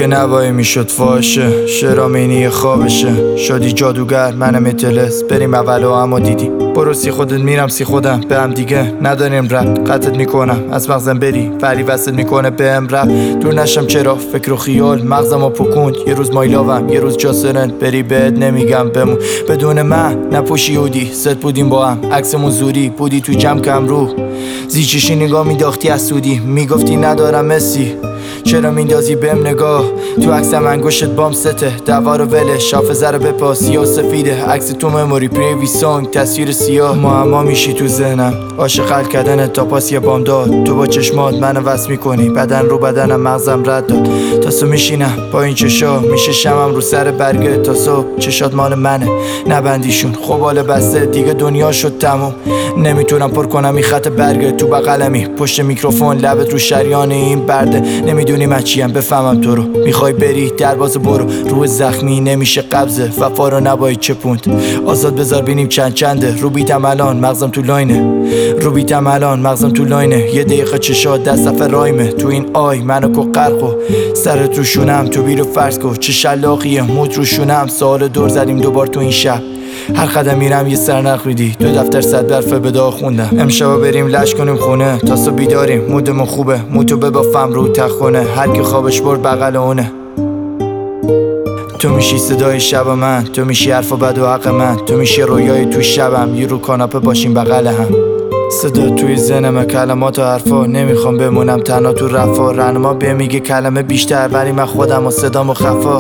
که نوایی میشد فاشه، شرامینی خوابشه، شدی جادوگر منم تلس. بریم اول و اما دیدی برو سی خودت میرم سی خودم، به هم دیگه نداریم ربط. قطعت میکنم از مغزم بری فری وصل میکنه به هم ربط. دور نشم چرا فکر و خیال مغزمو پکوند، یه روز مایلاوم یه روز جاسرن. بری بهت نمیگم بمون بدون من نپوشی اودی. ست بودیم با هم عکسمون زوری بودی تو جمع کم رو زیچشی نگاه میداختی از سودی. میگفتی ندارم مسی چرا میندازی بهم نگاه. تو عکسم انگشت بام سته دوا رو ولش حافظه رو بپاس یا سفیده. عکس تو مموری پریوی سانگ تصویر سیاه معما میشی تو ذهنم. عاشق حل کردن تا پاس یه بام داد. تو با چشمات منو وصل میکنی بدن رو بدنم مغزم رد داد. تا صبح میشینم با این چشا میشه شمم رو سر برگه تا صبح. چشات مال منه نبندیشون خب حال بسته دیگه دنیا شد تموم. نمیتونم پر کنم این خط برگه تو بغلمی پشت میکروفون لبت رو شریان این برده. نمیدونی من چیم بفهمم تو رو میخوای بری در باز برو. روح زخمی نمیشه قبضه وفا رو نباید چپوند. آزاد بذار بینیم چند چنده رو بیتم الان مغزم تو لاینه. رو بیتم الان مغزم تو لاینه. یه دقیقه چشات دست صفحه رایمه. تو این آی منو کو قرقو سرت رو شونم تو بیرو فرض کو. چه شلاقیه موت رو شونم سوال دور زدیم دوبار تو این شب. هر قدم میرم یه سرنخ میدی. دو دفتر صد برف به داغ خوندم. امشبا بریم لش کنیم خونه تا صبح بیداریم مودمون خوبه. موتو ببافم رو تخونه هر کی خوابش برد بغل اونه. تو میشی صدای شب من تو میشی حرف و بد و حق من. تو میشی رویای تو شبم یه رو کاناپه باشیم بغل هم. صدا توی ذهنمه کلمات و حرفا نمیخوام بمونم تنها تو رفا. رنما به میگه کلمه بیشتر ولی من خودم و صدام و خفا.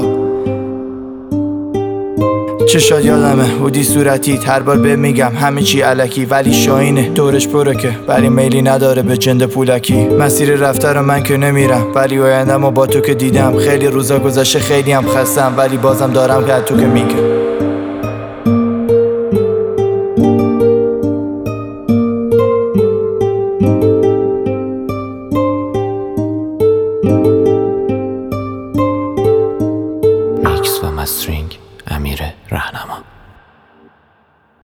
چشات یادمه هودی صورتیت هر بار به میگم همه چی علکی ولی شاینه دورش پره که ولی میلی نداره به جند پولکی. مسیر رفته رو من که نمیرم ولی آیندم و با تو که دیدم. خیلی روزا گذشته خیلی هم خستم ولی بازم دارم که تو که میگه